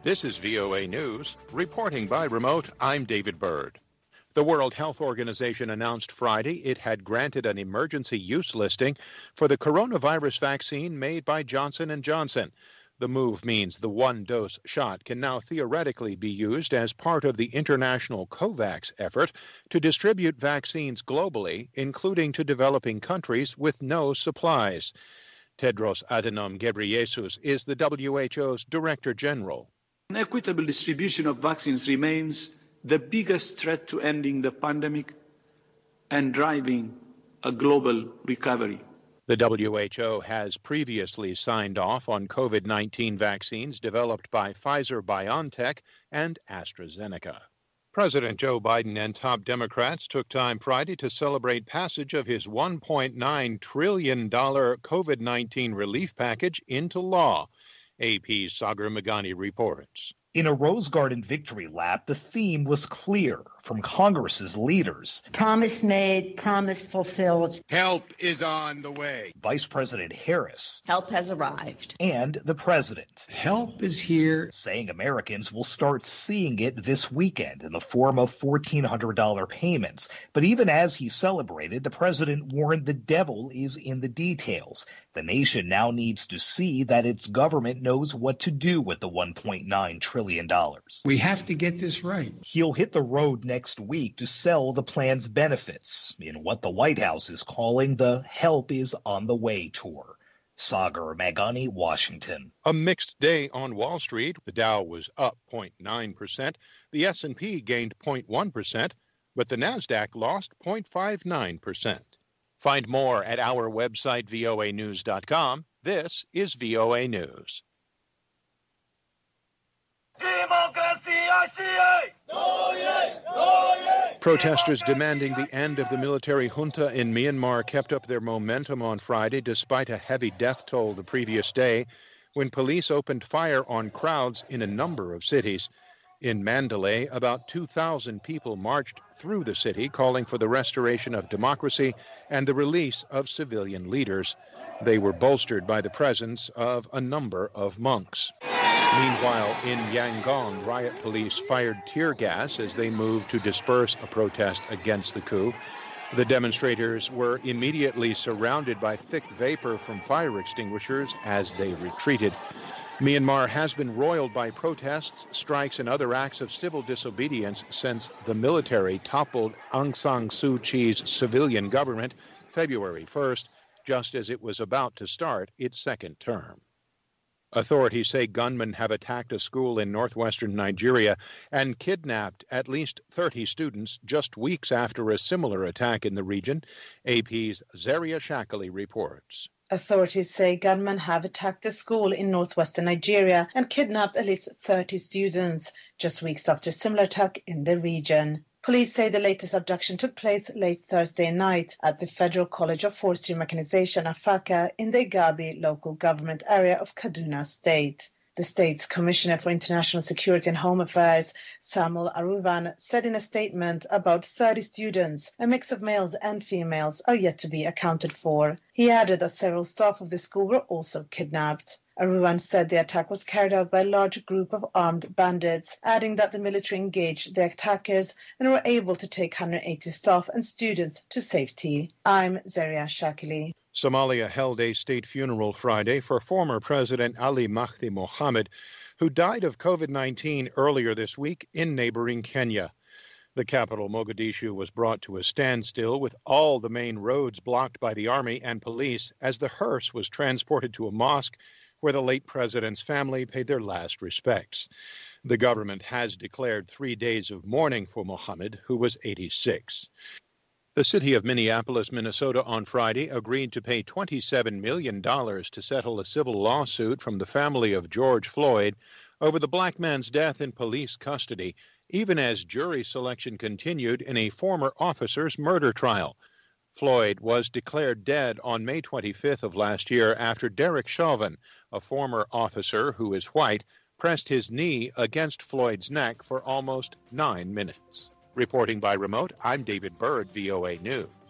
This is VOA News. Reporting by remote, I'm David Byrd. The World Health Organization announced Friday it had granted an emergency use listing for the coronavirus vaccine made by Johnson & Johnson. The move means the one-dose shot can now theoretically be used as part of the international COVAX effort to distribute vaccines globally, including to developing countries with no supplies. Tedros Adhanom Ghebreyesus is the WHO's Director General. An equitable distribution of vaccines remains the biggest threat to ending the pandemic and driving a global recovery. The WHO has previously signed off on COVID-19 vaccines developed by Pfizer-BioNTech and AstraZeneca. President Joe Biden and top Democrats took time Friday to celebrate passage of his $1.9 trillion COVID-19 relief package into law. AP's Sagar Meghani reports. In a Rose Garden victory lap, the theme was clear from Congress's leaders. Promise made, promise fulfilled. Help is on the way. Vice President Harris. Help has arrived. And the president. Help is here. Saying Americans will start seeing it this weekend in the form of $1,400 payments. But even as he celebrated, the president warned the devil is in the details. The nation now needs to see that its government knows what to do with the $1.9 trillion. We have to get this right. He'll hit the road next week to sell the plan's benefits in what the White House is calling the Help is on the Way tour. Sagar Meghani, Washington. A mixed day on Wall Street. The Dow was up 0.9%. The S&P gained 0.1%, but the Nasdaq lost 0.59%. Find more at our website, voanews.com. This is VOA News. Protesters demanding the end of the military junta in Myanmar kept up their momentum on Friday despite a heavy death toll the previous day when police opened fire on crowds in a number of cities. In Mandalay, about 2,000 people marched through the city calling for the restoration of democracy and the release of civilian leaders. They were bolstered by the presence of a number of monks. Meanwhile, in Yangon, riot police fired tear gas as they moved to disperse a protest against the coup. The demonstrators were immediately surrounded by thick vapor from fire extinguishers as they retreated. Myanmar has been roiled by protests, strikes, and other acts of civil disobedience since the military toppled Aung San Suu Kyi's civilian government February 1st, just as it was about to start its second term. Authorities say gunmen have attacked a school in northwestern Nigeria and kidnapped at least 30 students just weeks after a similar attack in the region. AP's Zaria Shakali reports. Authorities say gunmen have attacked a school in northwestern Nigeria and kidnapped at least 30 students just weeks after a similar attack in the region. Police say the latest abduction took place late Thursday night at the Federal College of Forestry Mechanization, Afaka, in the Igabi local government area of Kaduna State. The state's Commissioner for International Security and Home Affairs, Samuel Aruvan, said in a statement about 30 students, a mix of males and females, are yet to be accounted for. He added that several staff of the school were also kidnapped. Aruvan said the attack was carried out by a large group of armed bandits, adding that the military engaged the attackers and were able to take 180 staff and students to safety. I'm Zaria Shakili. Somalia held a state funeral Friday for former President Ali Mahdi Mohammed, who died of COVID-19 earlier this week in neighboring Kenya. The capital, Mogadishu, was brought to a standstill with all the main roads blocked by the army and police as the hearse was transported to a mosque where the late president's family paid their last respects. The government has declared 3 days of mourning for Mohammed, who was 86. The city of Minneapolis, Minnesota, on Friday agreed to pay $27 million to settle a civil lawsuit from the family of George Floyd over the black man's death in police custody, even as jury selection continued in a former officer's murder trial. Floyd was declared dead on May 25th of last year after Derek Chauvin, a former officer who is white, pressed his knee against Floyd's neck for almost 9 minutes. Reporting by remote, I'm David Byrd, VOA News.